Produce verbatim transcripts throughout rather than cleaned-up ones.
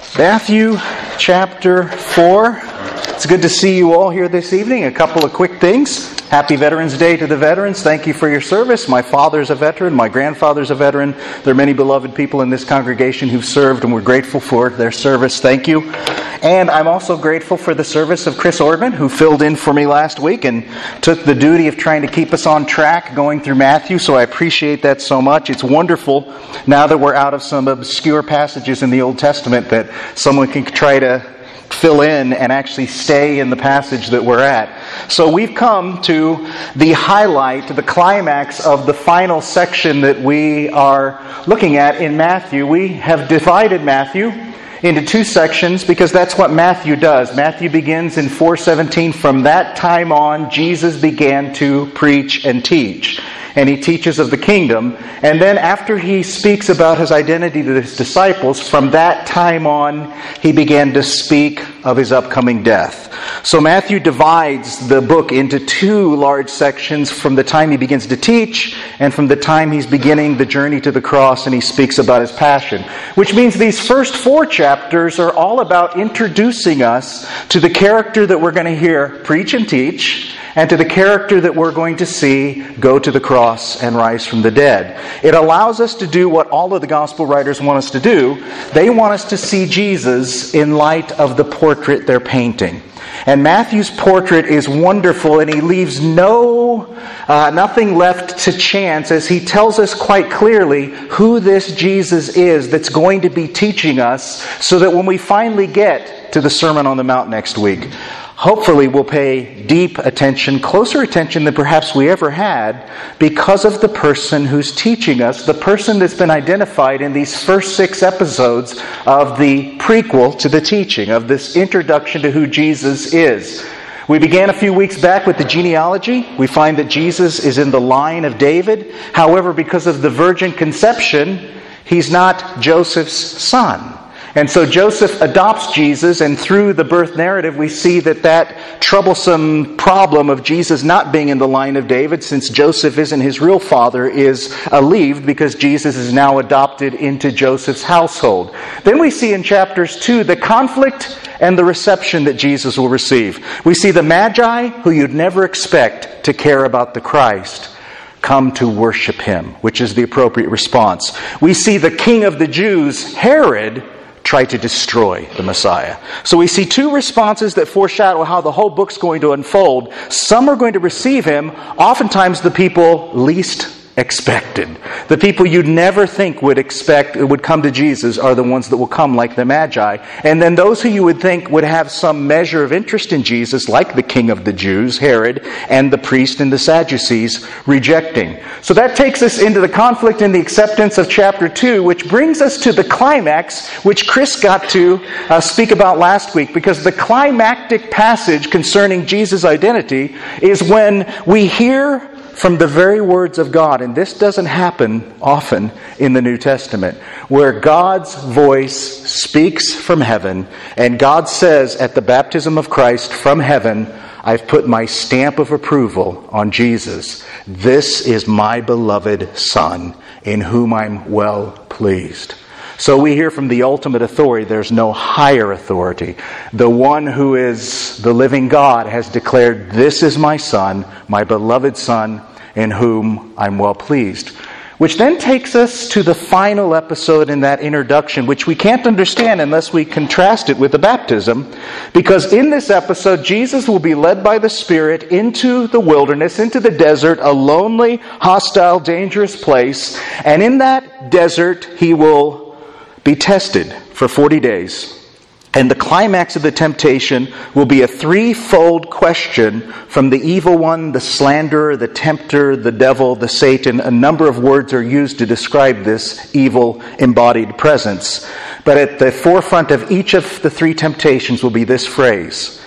Matthew chapter four. It's good to see you all here this evening. A couple of quick things. Happy Veterans Day to the veterans. Thank you for your service. My father's a veteran. My grandfather's a veteran. There are many beloved people in this congregation who've served, and we're grateful for their service. Thank you. And I'm also grateful for the service of Chris Orban, who filled in for me last week and took the duty of trying to keep us on track going through Matthew, so I appreciate that so much. It's wonderful, now that we're out of some obscure passages in the Old Testament, that someone can try to fill in and actually stay in the passage that we're at. So we've come to the highlight, the climax of the final section that we are looking at in Matthew. We have divided Matthew into two sections because that's what Matthew does. Matthew begins in four seventeen. From that time on, Jesus began to preach and teach. And he teaches of the kingdom. And then after he speaks about his identity to his disciples, from that time on, he began to speak of his upcoming death. So Matthew divides the book into two large sections from the time he begins to teach and from the time he's beginning the journey to the cross and he speaks about his passion. Which means these first four chapters are all about introducing us to the character that we're going to hear preach and teach, and to the character that we're going to see go to the cross and rise from the dead. It allows us to do what all of the gospel writers want us to do. They want us to see Jesus in light of the portrait they're painting. And Matthew's portrait is wonderful, and he leaves no, uh, nothing left to chance as he tells us quite clearly who this Jesus is that's going to be teaching us, so that when we finally get to the Sermon on the Mount next week, hopefully we'll pay deep attention, closer attention than perhaps we ever had, because of the person who's teaching us, the person that's been identified in these first six episodes of the prequel to the teaching, of this introduction to who Jesus is. We began a few weeks back with the genealogy. We find that Jesus is in the line of David. However, because of the virgin conception, he's not Joseph's son. And so Joseph adopts Jesus, and through the birth narrative we see that that troublesome problem of Jesus not being in the line of David, since Joseph isn't his real father, is alleviated because Jesus is now adopted into Joseph's household. Then we see in chapters two the conflict and the reception that Jesus will receive. We see the Magi, who you'd never expect to care about the Christ, come to worship him, which is the appropriate response. We see the king of the Jews, Herod, try to destroy the Messiah. So we see two responses that foreshadow how the whole book's going to unfold. Some are going to receive him, oftentimes the people least expected. The people you'd never think would expect would come to Jesus are the ones that will come, like the Magi. And then those who you would think would have some measure of interest in Jesus, like the king of the Jews, Herod, and the priest and the Sadducees, rejecting. So that takes us into the conflict and the acceptance of chapter two, which brings us to the climax, which Chris got to uh, speak about last week, because the climactic passage concerning Jesus' identity is when we hear from the very words of God, and this doesn't happen often in the New Testament, where God's voice speaks from heaven, and God says at the baptism of Christ from heaven, I've put my stamp of approval on Jesus. This is my beloved Son, in whom I'm well pleased. So we hear from the ultimate authority. There's no higher authority. The one who is the living God has declared, this is my Son, my beloved Son, in whom I'm well pleased. Which then takes us to the final episode in that introduction, which we can't understand unless we contrast it with the baptism. Because in this episode, Jesus will be led by the Spirit into the wilderness, into the desert, a lonely, hostile, dangerous place. And in that desert, he will be tested for forty days. And the climax of the temptation will be a threefold question from the evil one, the slanderer, the tempter, the devil, the Satan. A number of words are used to describe this evil embodied presence. But at the forefront of each of the three temptations will be this phrase,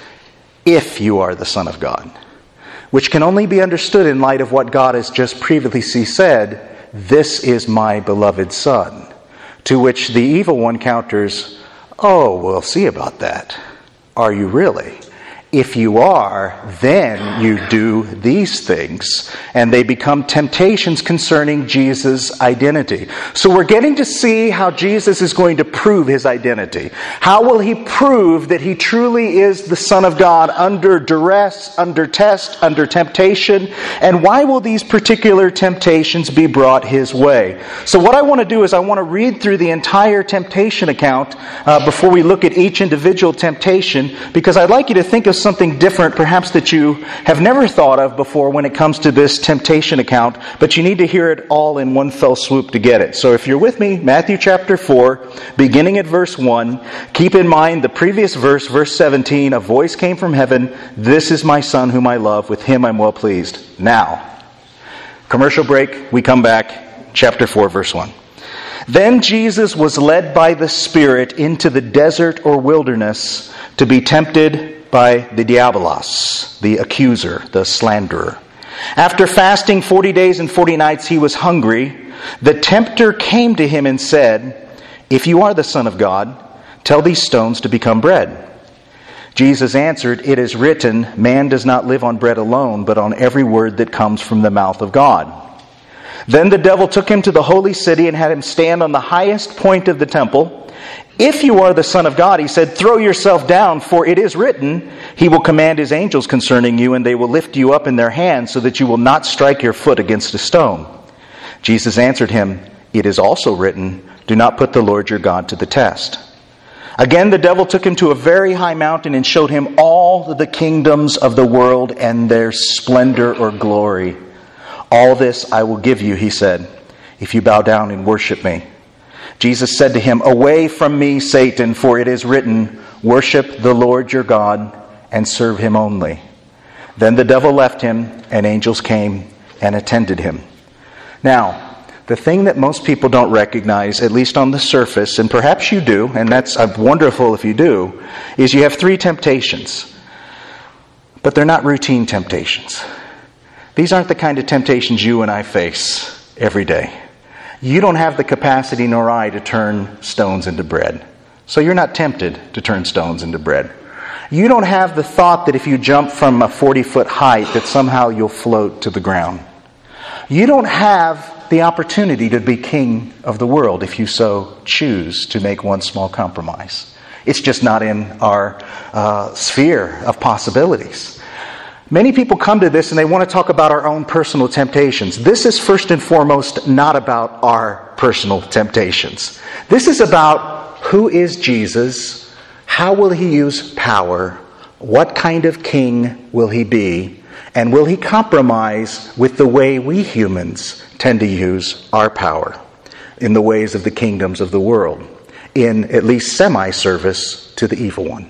if you are the Son of God, which can only be understood in light of what God has just previously said, this is my beloved Son. To which the evil one counters, oh, we'll see about that. Are you really? If you are, then you do these things. And they become temptations concerning Jesus' identity. So we're getting to see how Jesus is going to prove his identity. How will he prove that he truly is the Son of God under duress, under test, under temptation? And why will these particular temptations be brought his way? So what I want to do is I want to read through the entire temptation account uh, before we look at each individual temptation, because I'd like you to think of something different, perhaps that you have never thought of before when it comes to this temptation account, but you need to hear it all in one fell swoop to get it. So if you're with me, Matthew chapter four, beginning at verse one, keep in mind the previous verse, verse seventeen, a voice came from heaven, "This is my Son whom I love, with him I'm well pleased." Now, commercial break, we come back, chapter four, verse one. Then Jesus was led by the Spirit into the desert or wilderness to be tempted by the diabolos, the accuser, the slanderer. After fasting forty days and forty nights, he was hungry. The tempter came to him and said, "If you are the Son of God, tell these stones to become bread." Jesus answered, "It is written, man does not live on bread alone, but on every word that comes from the mouth of God." Then the devil took him to the holy city and had him stand on the highest point of the temple. "If you are the Son of God," he said, "throw yourself down, for it is written, he will command his angels concerning you, and they will lift you up in their hands, so that you will not strike your foot against a stone." Jesus answered him, "It is also written, do not put the Lord your God to the test." Again the devil took him to a very high mountain and showed him all the kingdoms of the world and their splendor or glory. "All this I will give you," he said, "if you bow down and worship me." Jesus said to him, "Away from me, Satan, for it is written, worship the Lord your God and serve him only." Then the devil left him, and angels came and attended him. Now, the thing that most people don't recognize, at least on the surface, and perhaps you do, and that's uh, wonderful if you do, is you have three temptations. But they're not routine temptations. These aren't the kind of temptations you and I face every day. You don't have the capacity nor I to turn stones into bread. So you're not tempted to turn stones into bread. You don't have the thought that if you jump from a forty-foot height that somehow you'll float to the ground. You don't have the opportunity to be king of the world if you so choose to make one small compromise. It's just not in our uh, sphere of possibilities. Many people come to this and they want to talk about our own personal temptations. This is first and foremost not about our personal temptations. This is about who is Jesus, how will he use power, what kind of king will he be, and will he compromise with the way we humans tend to use our power in the ways of the kingdoms of the world, in at least semi-service to the evil one.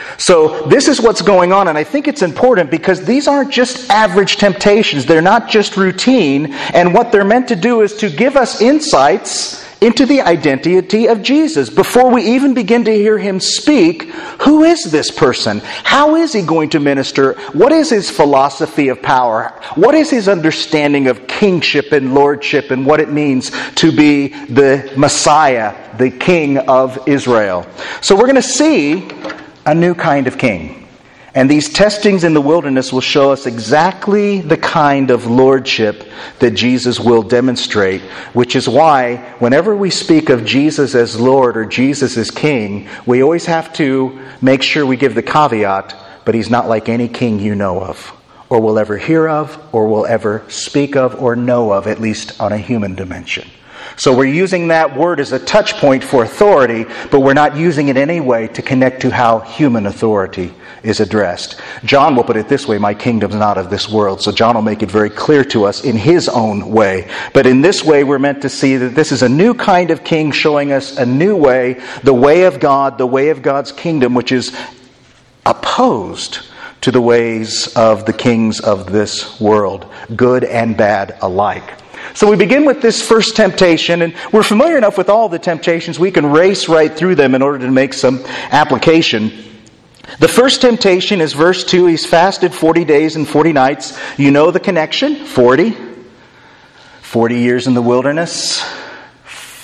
So this is what's going on, and I think it's important because these aren't just average temptations. They're not just routine, and what they're meant to do is to give us insights into the identity of Jesus. Before we even begin to hear him speak, who is this person? How is he going to minister? What is his philosophy of power? What is his understanding of kingship and lordship and what it means to be the Messiah, the King of Israel? So we're going to see a new kind of king. And these testings in the wilderness will show us exactly the kind of lordship that Jesus will demonstrate, which is why whenever we speak of Jesus as Lord or Jesus as King, we always have to make sure we give the caveat, but he's not like any king you know of, or will ever hear of, or will ever speak of, or know of, at least on a human dimension. So we're using that word as a touch point for authority, but we're not using it in any way to connect to how human authority is addressed. John will put it this way, my kingdom's not of this world. So John will make it very clear to us in his own way. But in this way, we're meant to see that this is a new kind of king showing us a new way, the way of God, the way of God's kingdom, which is opposed to the ways of the kings of this world, good and bad alike. So we begin with this first temptation, and we're familiar enough with all the temptations, we can race right through them in order to make some application. The first temptation is verse two. He's fasted forty days and forty nights. You know the connection, forty. forty years in the wilderness,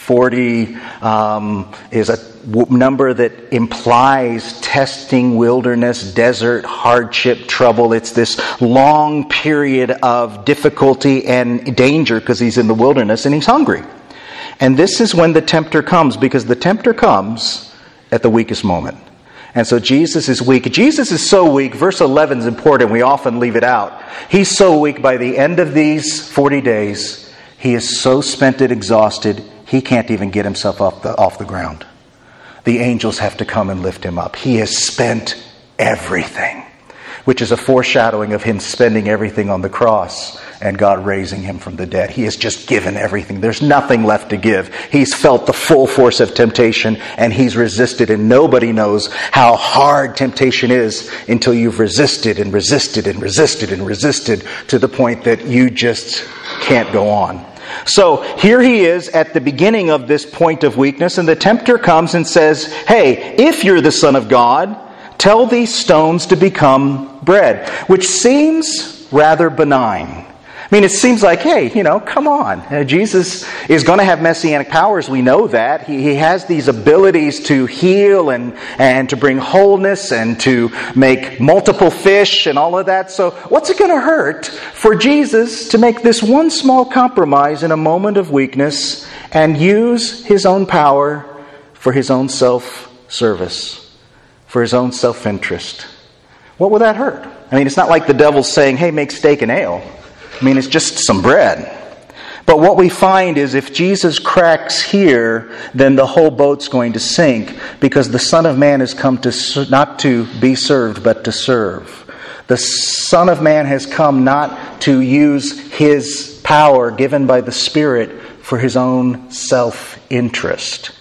forty um, is a w- number that implies testing, wilderness, desert, hardship, trouble. It's this long period of difficulty and danger because he's in the wilderness and he's hungry. And this is when the tempter comes, because the tempter comes at the weakest moment. And so Jesus is weak. Jesus is so weak, verse eleven is important, we often leave it out. He's so weak by the end of these forty days, he is so spent and exhausted, he can't even get himself off the, off the ground. The angels have to come and lift him up. He has spent everything, which is a foreshadowing of him spending everything on the cross and God raising him from the dead. He has just given everything. There's nothing left to give. He's felt the full force of temptation and he's resisted, and nobody knows how hard temptation is until you've resisted and resisted and resisted and resisted to the point that you just can't go on. So here he is at the beginning of this point of weakness, and the tempter comes and says, hey, if you're the Son of God, tell these stones to become bread, which seems rather benign. I mean, it seems like, hey, you know, come on. Uh, Jesus is going to have messianic powers. We know that. He, he has these abilities to heal and, and to bring wholeness and to make multiple fish and all of that. So what's it going to hurt for Jesus to make this one small compromise in a moment of weakness and use his own power for his own self-service, for his own self-interest? What would that hurt? I mean, it's not like the devil's saying, hey, make steak and ale. I mean, it's just some bread. But what we find is if Jesus cracks here, then the whole boat's going to sink, because the Son of Man has come to not to be served, but to serve. The Son of Man has come not to use his power given by the Spirit for his own self-interest.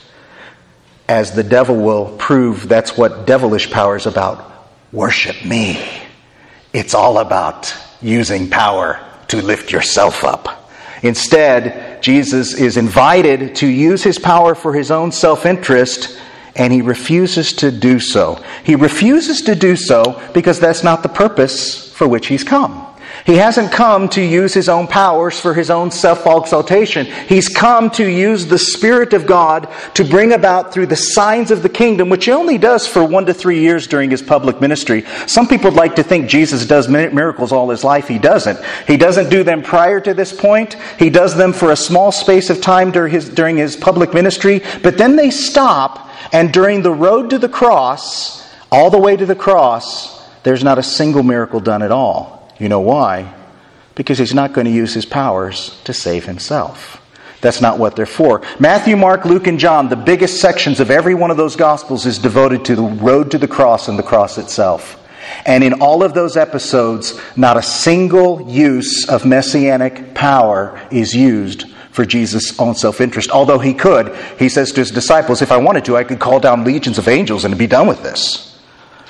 As the devil will prove, that's what devilish power is about. Worship me. It's all about using power to lift yourself up. Instead, Jesus is invited to use his power for his own self-interest, and he refuses to do so. He refuses to do so because that's not the purpose for which he's come. He hasn't come to use his own powers for his own self-exaltation. He's come to use the Spirit of God to bring about through the signs of the kingdom, which he only does for one to three years during his public ministry. Some people like to think Jesus does miracles all his life. He doesn't. He doesn't do them prior to this point. He does them for a small space of time during his, during his public ministry, but then they stop, and during the road to the cross, all the way to the cross, there's not a single miracle done at all. You know why? Because he's not going to use his powers to save himself. That's not what they're for. Matthew, Mark, Luke, and John, the biggest sections of every one of those Gospels is devoted to the road to the cross and the cross itself. And in all of those episodes, not a single use of messianic power is used for Jesus' own self-interest. Although he could, he says to his disciples, if I wanted to, I could call down legions of angels and be done with this.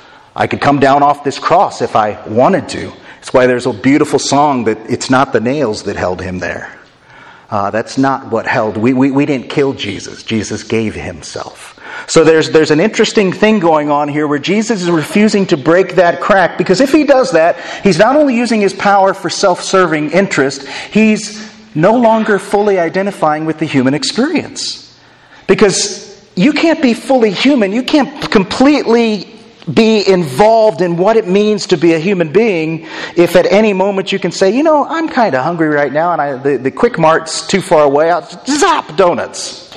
I could come down off this cross if I wanted to. That's why there's a beautiful song that it's not the nails that held him there. Uh, that's not what held. We, we we didn't kill Jesus. Jesus gave himself. So there's there's an interesting thing going on here where Jesus is refusing to break that crack, because if he does that, he's not only using his power for self-serving interest, he's no longer fully identifying with the human experience. Because you can't be fully human. You can't completely be involved in what it means to be a human being if at any moment you can say, you know, I'm kind of hungry right now and I, the, the Quick Mart's too far away. I'll zap donuts.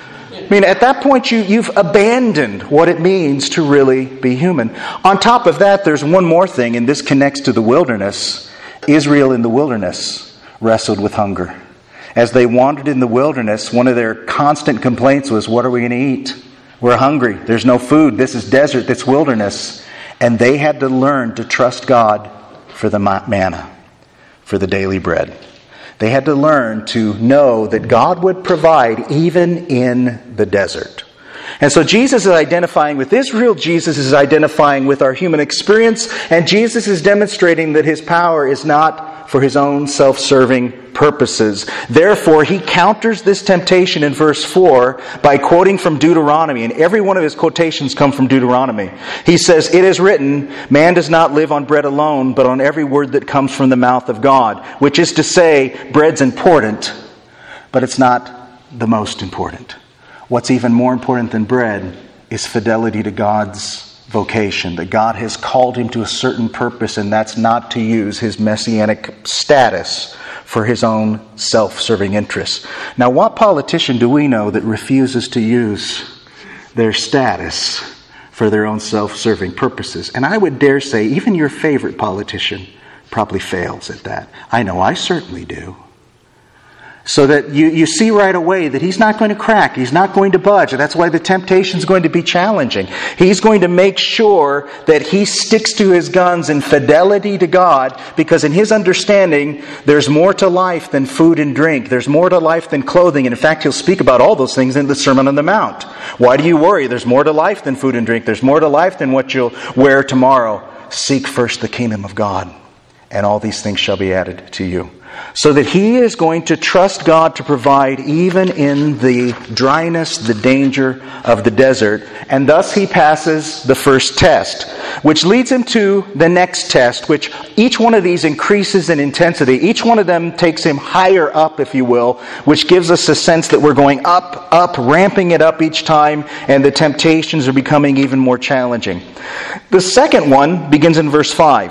I mean, at that point you, you've abandoned what it means to really be human. On top of that, there's one more thing, and this connects to the wilderness. Israel in the wilderness wrestled with hunger. As they wandered in the wilderness, one of their constant complaints was, what are we going to eat? We're hungry. There's no food. This is desert. This wilderness. And they had to learn to trust God for the manna, for the daily bread. They had to learn to know that God would provide even in the desert. And so Jesus is identifying with Israel. Jesus is identifying with our human experience. And Jesus is demonstrating that his power is not for his own self-serving purposes. Therefore, he counters this temptation in verse four by quoting from Deuteronomy. And every one of his quotations come from Deuteronomy. He says, it is written, man does not live on bread alone, but on every word that comes from the mouth of God. Which is to say, bread's important, but it's not the most important. What's even more important than bread is fidelity to God's vocation, that God has called him to a certain purpose, and that's not to use his messianic status for his own self-serving interests. Now, what politician do we know that refuses to use their status for their own self-serving purposes? And I would dare say even your favorite politician probably fails at that. I know I certainly do. So that you, you see right away that he's not going to crack. He's not going to budge. That's why the temptation is going to be challenging. He's going to make sure that he sticks to his guns in fidelity to God, because in his understanding, there's more to life than food and drink. There's more to life than clothing. And in fact, he'll speak about all those things in the Sermon on the Mount. Why do you worry? There's more to life than food and drink. There's more to life than what you'll wear tomorrow. Seek first the kingdom of God, and all these things shall be added to you. So that he is going to trust God to provide even in the dryness, the danger of the desert. And thus he passes the first test, which leads him to the next test, which each one of these increases in intensity. Each one of them takes him higher up, if you will, which gives us a sense that we're going up, up, ramping it up each time, and the temptations are becoming even more challenging. The second one begins in verse five.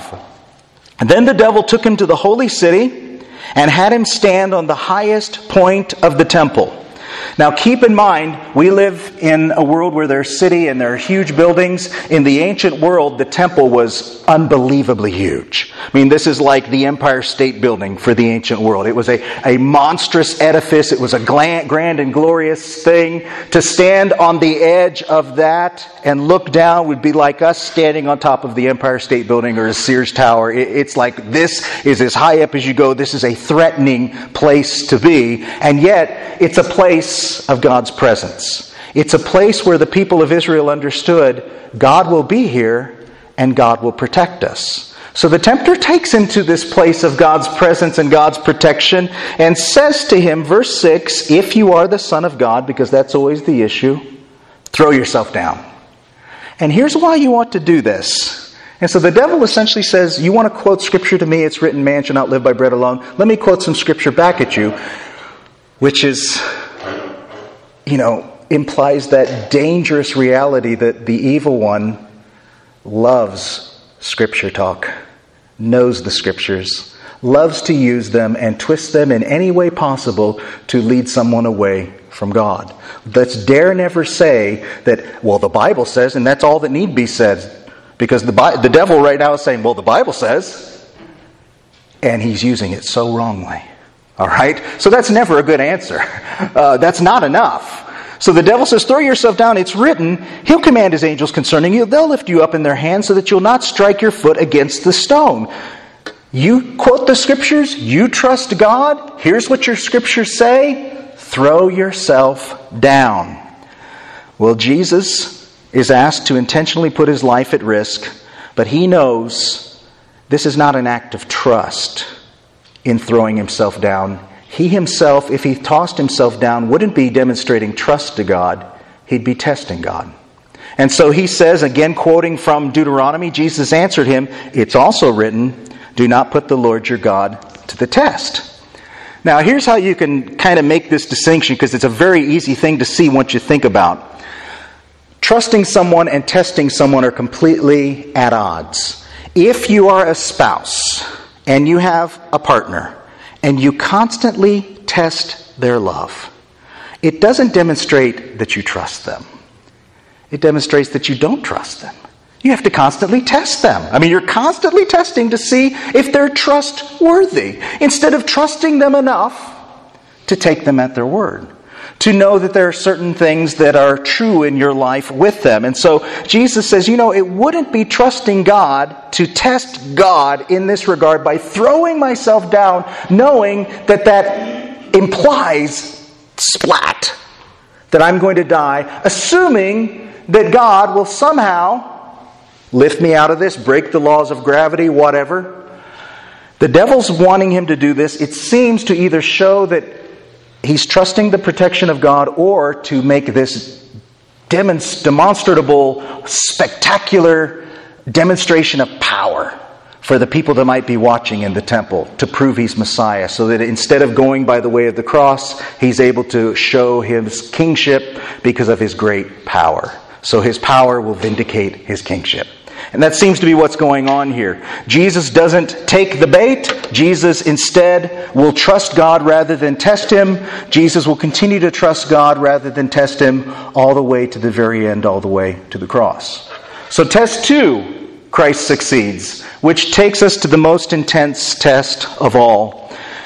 And then the devil took him to the holy city and had him stand on the highest point of the temple. Now keep in mind, we live in a world where there's a city and there are huge buildings. In the ancient world, the temple was unbelievably huge. I mean, this is like the Empire State Building for the ancient world. It was a, a monstrous edifice. It was a grand and glorious thing. To stand on the edge of that and look down would be like us standing on top of the Empire State Building or a Sears Tower. It, it's like this is as high up as you go. This is a threatening place to be. And yet, it's a place of God's presence. It's a place where the people of Israel understood God will be here and God will protect us. So the tempter takes him to this place of God's presence and God's protection and says to him, verse six, if you are the Son of God, because that's always the issue, throw yourself down. And here's why you want to do this. And so the devil essentially says, you want to quote Scripture to me, it's written, man shall not live by bread alone. Let me quote some Scripture back at you, which is, you know, implies that dangerous reality that the evil one loves Scripture talk, knows the Scriptures, loves to use them and twist them in any way possible to lead someone away from God. Let's dare never say that, well, the Bible says, and that's all that need be said. Because the, the devil right now is saying, well, the Bible says, and he's using it so wrongly. All right? So that's never a good answer. Uh, that's not enough. So the devil says, throw yourself down. It's written, he'll command his angels concerning you. They'll lift you up in their hands so that you'll not strike your foot against the stone. You quote the Scriptures. You trust God. Here's what your Scriptures say. Throw yourself down. Well, Jesus is asked to intentionally put his life at risk, but he knows this is not an act of trust in throwing himself down. He himself, if he tossed himself down, wouldn't be demonstrating trust to God. He'd be testing God. And so he says, again quoting from Deuteronomy, Jesus answered him, it's also written, do not put the Lord your God to the test. Now here's how you can kind of make this distinction, because it's a very easy thing to see once you think about. Trusting someone and testing someone are completely at odds. If you are a spouse and you have a partner, and you constantly test their love, it doesn't demonstrate that you trust them. It demonstrates that you don't trust them. You have to constantly test them. I mean, you're constantly testing to see if they're trustworthy, instead of trusting them enough to take them at their word, to know that there are certain things that are true in your life with them. And so Jesus says, you know, it wouldn't be trusting God to test God in this regard by throwing myself down, knowing that that implies splat, that I'm going to die, assuming that God will somehow lift me out of this, break the laws of gravity, whatever. The devil's wanting him to do this, it seems, to either show that he's trusting the protection of God, or to make this demonstrable, spectacular demonstration of power for the people that might be watching in the temple to prove he's Messiah, so that instead of going by the way of the cross, he's able to show his kingship because of his great power. So his power will vindicate his kingship. And that seems to be what's going on here. Jesus doesn't take the bait. Jesus instead will trust God rather than test him. Jesus will continue to trust God rather than test him all the way to the very end, all the way to the cross. So test two, Christ succeeds, which takes us to the most intense test of all.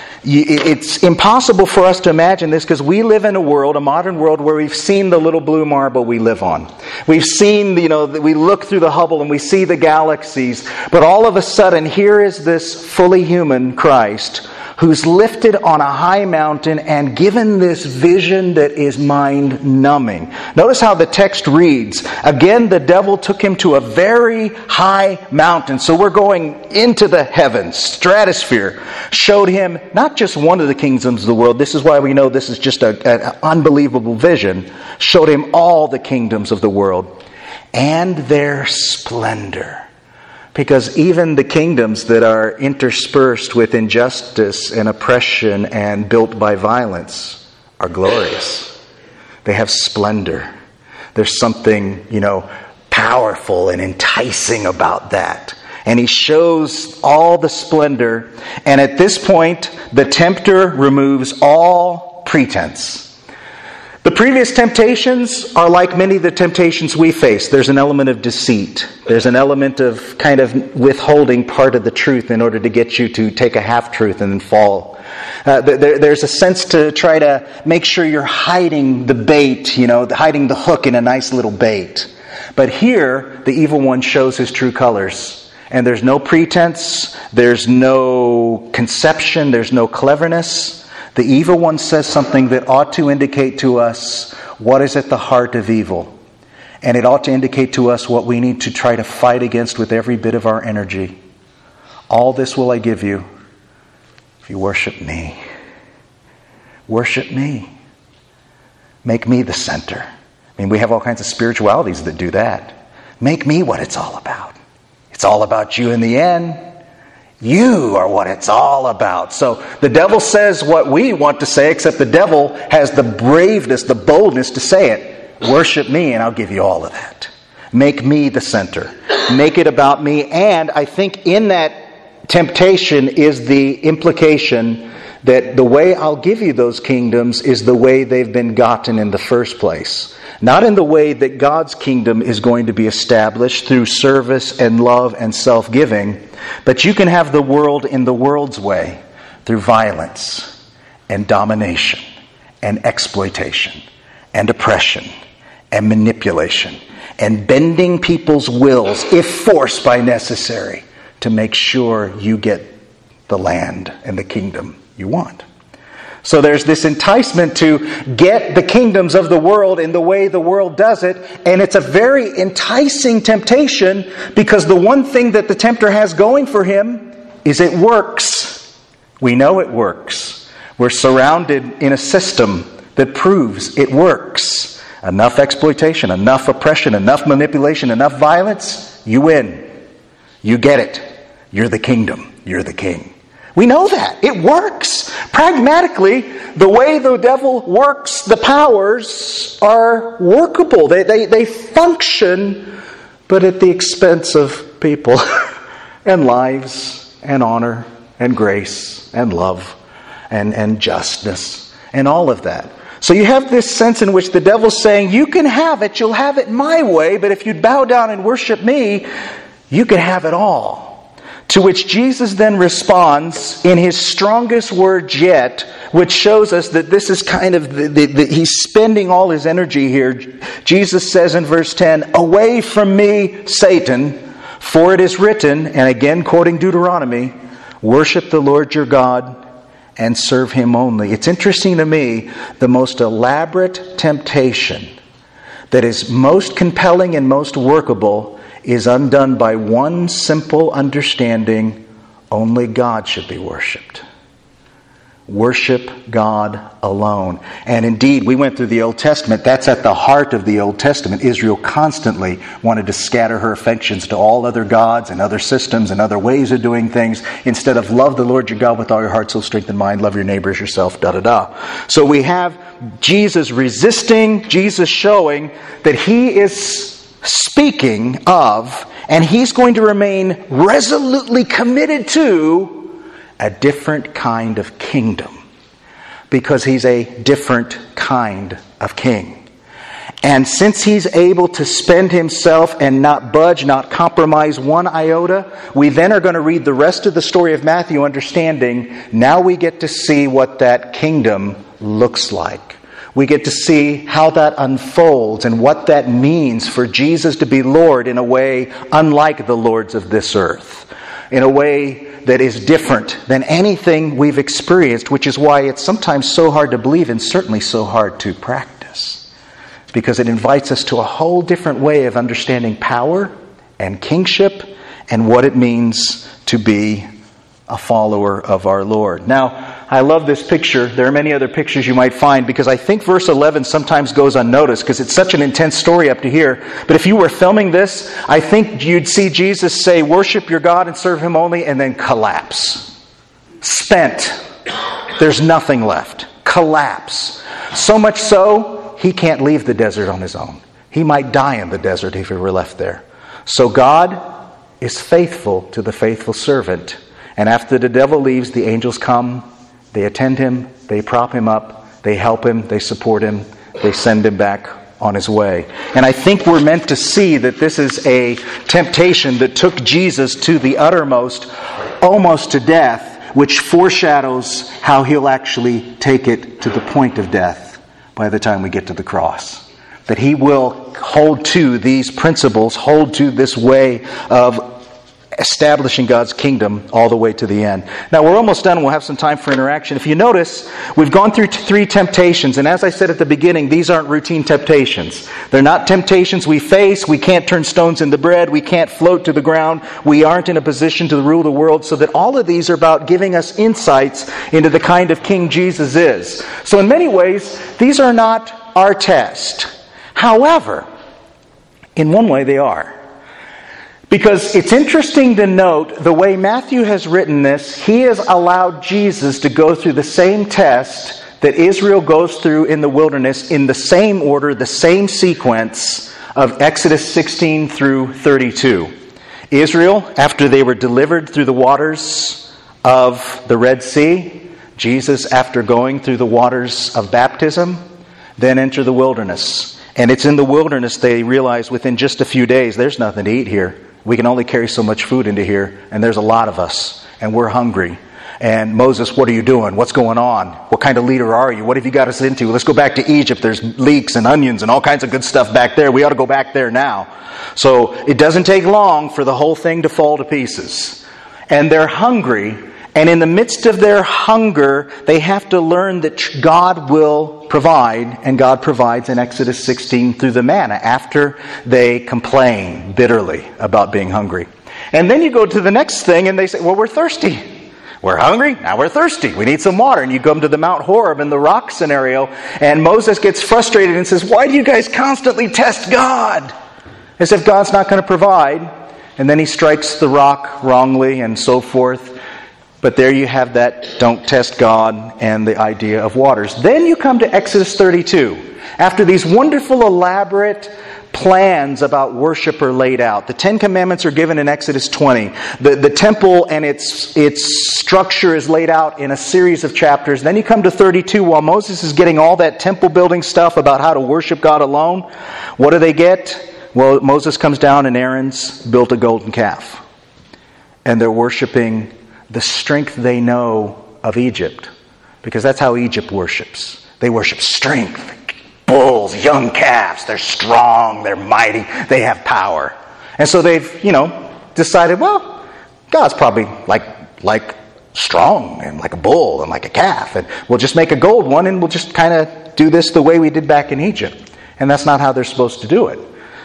It's impossible for us to imagine this because we live in a world, a modern world, where we've seen the little blue marble we live on. We've seen, you know, we look through the Hubble and we see the galaxies. But all of a sudden, here is this fully human Christ who's lifted on a high mountain and given this vision that is mind-numbing. Notice how the text reads. Again, the devil took him to a very high mountain. So we're going into the heavens, stratosphere. Showed him not just one of the kingdoms of the world. This is why we know this is just an unbelievable vision. Showed him all the kingdoms of the world and their splendor. Because even the kingdoms that are interspersed with injustice and oppression and built by violence are glorious. They have splendor. There's something, you know, powerful and enticing about that. And he shows all the splendor. And at this point, the tempter removes all pretense. The previous temptations are like many of the temptations we face. There's an element of deceit. There's an element of kind of withholding part of the truth in order to get you to take a half-truth and then fall. Uh, there, there's a sense to try to make sure you're hiding the bait, you know, hiding the hook in a nice little bait. But here, the evil one shows his true colors. And there's no pretense. There's no conception. There's no cleverness. The evil one says something that ought to indicate to us what is at the heart of evil. And it ought to indicate to us what we need to try to fight against with every bit of our energy. All this will I give you if you worship me. Worship me. Make me the center. I mean, we have all kinds of spiritualities that do that. Make me what it's all about. It's all about you in the end. You are what it's all about. So the devil says what we want to say, except the devil has the braveness, the boldness to say it. Worship me and I'll give you all of that. Make me the center. Make it about me. And I think in that temptation is the implication that the way I'll give you those kingdoms is the way they've been gotten in the first place. Not in the way that God's kingdom is going to be established through service and love and self-giving, but you can have the world in the world's way through violence and domination and exploitation and oppression and manipulation and bending people's wills, if forced by necessary, to make sure you get the land and the kingdom you want. So there's this enticement to get the kingdoms of the world in the way the world does it. And it's a very enticing temptation because the one thing that the tempter has going for him is it works. We know it works. We're surrounded in a system that proves it works. Enough exploitation, enough oppression, enough manipulation, enough violence, you win. You get it. You're the kingdom. You're the king. We know that. It works. Pragmatically, the way the devil works, the powers are workable. They, they, they function, but at the expense of people and lives and honor and grace and love and, and justness and all of that. So you have this sense in which the devil's saying, you can have it, you'll have it my way, but if you bow down and worship me, you can have it all. To which Jesus then responds in his strongest words yet, which shows us that this is kind of, the, the, the, he's spending all his energy here. Jesus says in verse ten, away from me, Satan, for it is written, and again quoting Deuteronomy, worship the Lord your God and serve him only. It's interesting to me, the most elaborate temptation that is most compelling and most workable is undone by one simple understanding: only God should be worshipped. Worship God alone. And indeed, we went through the Old Testament. That's at the heart of the Old Testament. Israel constantly wanted to scatter her affections to all other gods and other systems and other ways of doing things instead of love the Lord your God with all your heart, soul, strength, and mind. Love your neighbor as yourself, da-da-da. So we have Jesus resisting, Jesus showing that he is speaking of, and he's going to remain resolutely committed to, a different kind of kingdom, because he's a different kind of king. And since he's able to spend himself and not budge, not compromise one iota, we then are going to read the rest of the story of Matthew understanding now we get to see what that kingdom looks like. We get to see how that unfolds and what that means for Jesus to be Lord in a way unlike the lords of this earth, in a way that is different than anything we've experienced, which is why it's sometimes so hard to believe and certainly so hard to practice. Because it invites us to a whole different way of understanding power and kingship and what it means to be a follower of our Lord. Now, I love this picture. There are many other pictures you might find because I think verse eleven sometimes goes unnoticed because it's such an intense story up to here. But if you were filming this, I think you'd see Jesus say, worship your God and serve him only, and then collapse. Spent. There's nothing left. Collapse. So much so, he can't leave the desert on his own. He might die in the desert if he were left there. So God is faithful to the faithful servant. And after the devil leaves, the angels come. They attend him, they prop him up, they help him, they support him, they send him back on his way. And I think we're meant to see that this is a temptation that took Jesus to the uttermost, almost to death, which foreshadows how he'll actually take it to the point of death by the time we get to the cross. That he will hold to these principles, hold to this way of establishing God's kingdom all the way to the end. Now, we're almost done. We'll have some time for interaction. If you notice, we've gone through t- three temptations. And as I said at the beginning, these aren't routine temptations. They're not temptations we face. We can't turn stones into bread. We can't float to the ground. We aren't in a position to rule the world. So that all of these are about giving us insights into the kind of king Jesus is. So in many ways, these are not our test. However, in one way they are. Because it's interesting to note the way Matthew has written this, he has allowed Jesus to go through the same test that Israel goes through in the wilderness in the same order, the same sequence of Exodus sixteen through thirty-two. Israel, after they were delivered through the waters of the Red Sea, Jesus, after going through the waters of baptism, then enter the wilderness. And it's in the wilderness they realize within just a few days, there's nothing to eat here. We can only carry so much food into here, and there's a lot of us, and we're hungry. And Moses, what are you doing? What's going on? What kind of leader are you? What have you got us into? Let's go back to Egypt. There's leeks and onions and all kinds of good stuff back there. We ought to go back there now. So it doesn't take long for the whole thing to fall to pieces. And they're hungry, and in the midst of their hunger, they have to learn that God will provide, and God provides in Exodus sixteen through the manna after they complain bitterly about being hungry. And then you go to the next thing and they say, well, we're thirsty. We're hungry, now we're thirsty. We need some water. And you come to the Mount Horeb in the rock scenario, and Moses gets frustrated and says, why do you guys constantly test God? As if God's not going to provide. And then he strikes the rock wrongly and so forth. But there you have that don't test God and the idea of waters. Then you come to Exodus thirty-two. After these wonderful, elaborate plans about worship are laid out. The Ten Commandments are given in Exodus twenty. The, the temple and its, its structure is laid out in a series of chapters. Then you come to thirty-two. While Moses is getting all that temple building stuff about how to worship God alone, what do they get? Well, Moses comes down and Aaron's built a golden calf. And they're worshiping the strength they know of Egypt. Because that's how Egypt worships. They worship strength. Bulls, young calves. They're strong. They're mighty. They have power. And so they've, you know, decided, well, God's probably like, like strong and like a bull and like a calf. And we'll just make a gold one and we'll just kind of do this the way we did back in Egypt. And that's not how they're supposed to do it.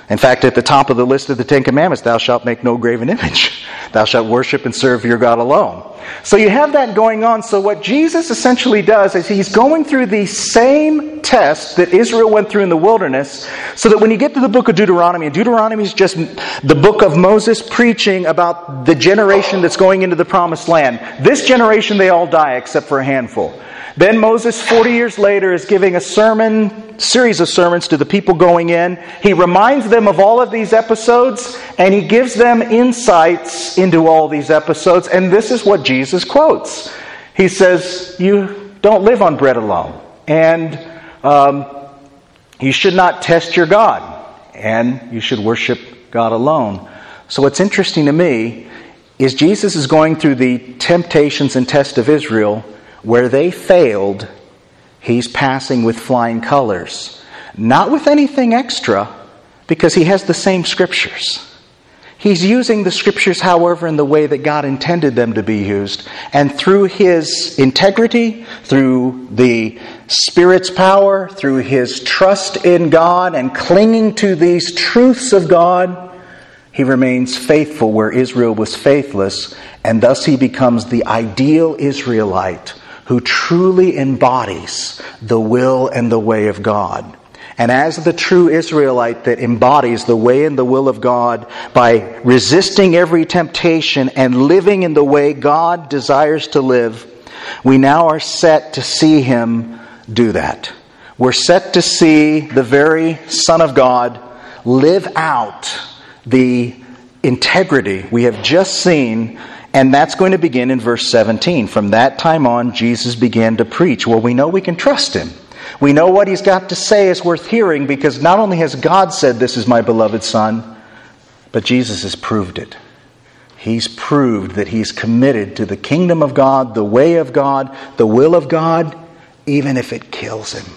In fact, at the top of the list of the Ten Commandments, thou shalt make no graven image. Thou shalt worship and serve your God alone. So you have that going on. So what Jesus essentially does is he's going through the same test that Israel went through in the wilderness, so that when you get to the book of Deuteronomy, and Deuteronomy is just the book of Moses preaching about the generation that's going into the promised land. This generation, they all die except for a handful. Then Moses, forty years later, is giving a sermon, series of sermons to the people going in. He reminds them of all of these episodes, and he gives them insights into all these episodes. And this is what Jesus quotes. He says, you don't live on bread alone. And um, you should not test your God. And you should worship God alone. So what's interesting to me is Jesus is going through the temptations and tests of Israel. Where they failed, he's passing with flying colors. Not with anything extra, because he has the same scriptures. He's using the scriptures, however, in the way that God intended them to be used. And through his integrity, through the Spirit's power, through his trust in God and clinging to these truths of God, he remains faithful where Israel was faithless. And thus he becomes the ideal Israelite who truly embodies the will and the way of God. And as the true Israelite that embodies the way and the will of God by resisting every temptation and living in the way God desires to live, we now are set to see him do that. We're set to see the very Son of God live out the integrity we have just seen. And that's going to begin in verse seventeen. From that time on, Jesus began to preach. Well, we know we can trust him. We know what he's got to say is worth hearing, because not only has God said, this is my beloved Son, but Jesus has proved it. He's proved that he's committed to the kingdom of God, the way of God, the will of God, even if it kills him.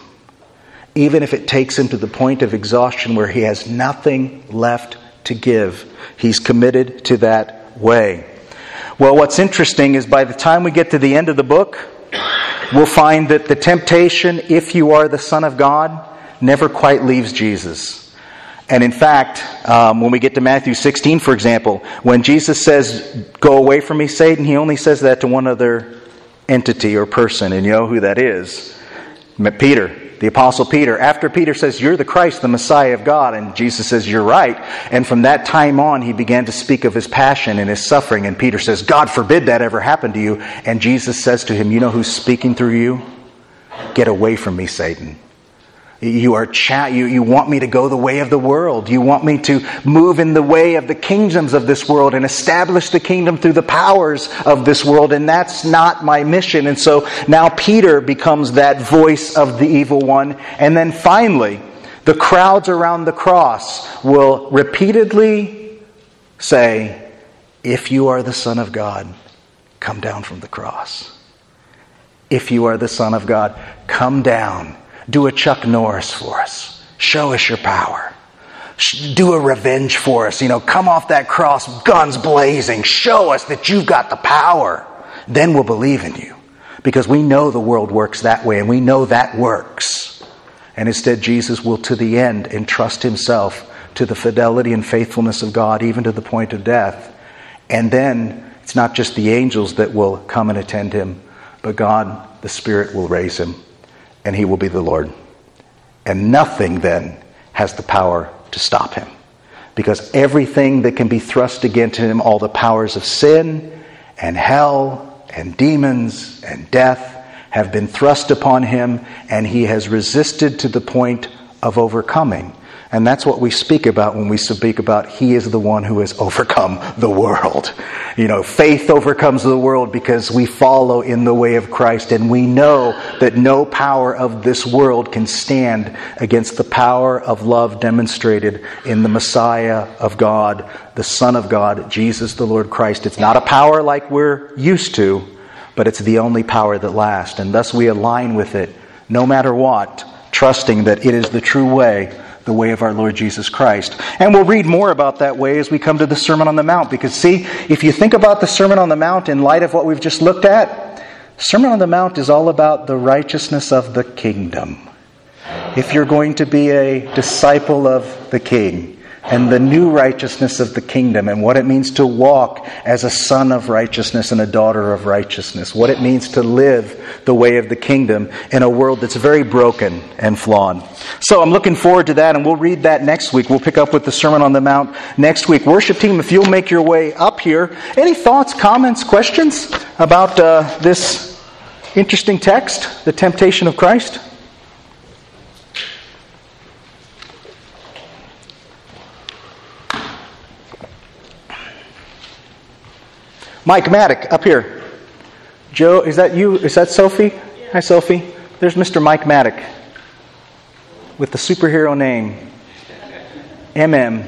Even if it takes him to the point of exhaustion where he has nothing left to give. He's committed to that way. Well, what's interesting is by the time we get to the end of the book, we'll find that the temptation, if you are the Son of God, never quite leaves Jesus. And in fact, um, when we get to Matthew sixteen, for example, when Jesus says, go away from me, Satan, he only says that to one other entity or person. And you know who that is? Peter. The Apostle Peter. After Peter says, you're the Christ, the Messiah of God, and Jesus says, you're right. And from that time on, he began to speak of his passion and his suffering. And Peter says, God forbid that ever happen to you. And Jesus says to him, you know who's speaking through you? Get away from me, Satan. You are cha- you, you want me to go the way of the world. You want me to move in the way of the kingdoms of this world and establish the kingdom through the powers of this world. And that's not my mission. And so now Peter becomes that voice of the evil one. And then finally, the crowds around the cross will repeatedly say, if you are the Son of God, come down from the cross. If you are the Son of God, come down. Do a Chuck Norris for us. Show us your power. Do a revenge for us. You know, come off that cross, guns blazing. Show us that you've got the power. Then we'll believe in you. Because we know the world works that way, and we know that works. And instead, Jesus will to the end entrust himself to the fidelity and faithfulness of God, even to the point of death. And then it's not just the angels that will come and attend him, but God, the Spirit, will raise him. And he will be the Lord. And nothing then has the power to stop him. Because everything that can be thrust against him, all the powers of sin and hell and demons and death, have been thrust upon him, and he has resisted to the point of overcoming. And that's what we speak about when we speak about he is the one who has overcome the world. You know, faith overcomes the world because we follow in the way of Christ, and we know that no power of this world can stand against the power of love demonstrated in the Messiah of God, the Son of God, Jesus the Lord Christ. It's not a power like we're used to, but it's the only power that lasts. And thus we align with it no matter what, trusting that it is the true way, the way of our Lord Jesus Christ. And we'll read more about that way as we come to the Sermon on the Mount. Because see, if you think about the Sermon on the Mount in light of what we've just looked at, the Sermon on the Mount is all about the righteousness of the kingdom. If you're going to be a disciple of the King, and the new righteousness of the kingdom, and what it means to walk as a son of righteousness and a daughter of righteousness, what it means to live the way of the kingdom in a world that's very broken and flawed. So I'm looking forward to that, and we'll read that next week. We'll pick up with the Sermon on the Mount next week. Worship team, if you'll make your way up here, any thoughts, comments, questions about uh, this interesting text, the temptation of Christ? Mike Maddock, up here. Joe, is that you? Is that Sophie? Yeah. Hi, Sophie. There's Mister Mike Maddock with the superhero name, M M.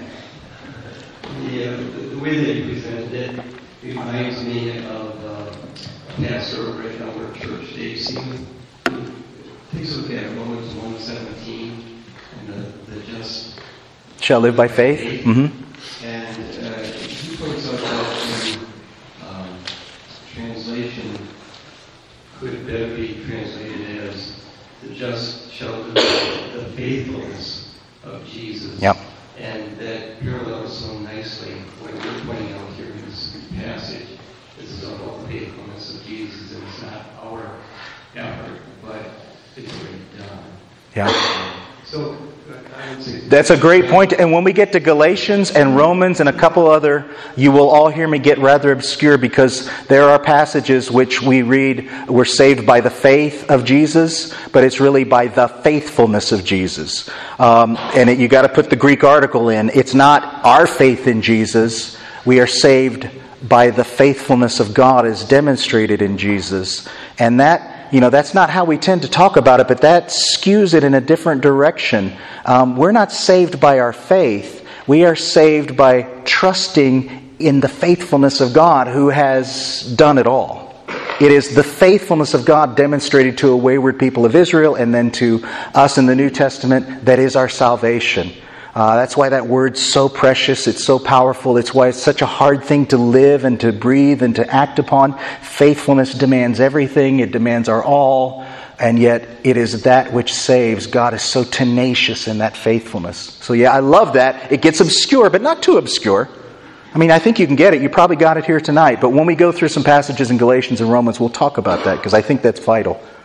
The, uh, the way that you presented it reminds me of uh, a pastor over at our church, Dave Seaman. Takes a look at Romans one seventeen and the, the just shall live by faith. faith. Mm-hmm. And uh, he points out that in um, translation could better be translated as the just shall live by the faithfulness of Jesus. Yep. And that parallels so nicely what we're pointing out here in this passage. This is about the faithfulness of Jesus, and it's not our effort, but it's already done. Yeah. So I would say that's a great point. And when we get to Galatians and Romans and a couple other, you will all hear me get rather obscure, because there are passages which we read, we're saved by the faith of Jesus, but it's really by the faithfulness of Jesus. Um, and it, you got to put the Greek article in. It's not our faith in Jesus. We are saved by the faithfulness of God as demonstrated in Jesus. And that, you know, that's not how we tend to talk about it, but that skews it in a different direction. Um, we're not saved by our faith. We are saved by trusting in the faithfulness of God, who has done it all. It is the faithfulness of God demonstrated to a wayward people of Israel and then to us in the New Testament that is our salvation. Uh, that's why that word's so precious. It's so powerful. It's why it's such a hard thing to live and to breathe and to act upon. Faithfulness demands everything. It demands our all. And yet it is that which saves. God is so tenacious in that faithfulness. So yeah, I love that. It gets obscure, but not too obscure. I mean, I think you can get it. You probably got it here tonight. But when we go through some passages in Galatians and Romans, we'll talk about that, because I think that's vital.